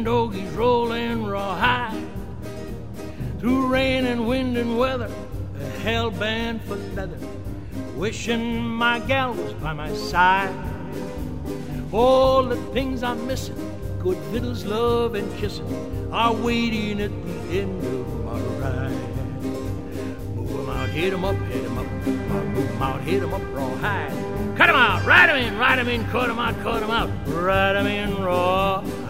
Shenandoah's rolling rawhide through rain and wind and weather, hell-bent for leather, wishing my gal was by my side. All the things I'm missing, good victuals, love, and kissing, are waiting at the end of my ride. Move 'em out, hit 'em up, hit 'em up, move 'em out, hit 'em up, rawhide. Cut 'em out, ride 'em in, cut 'em out, ride 'em in, raw.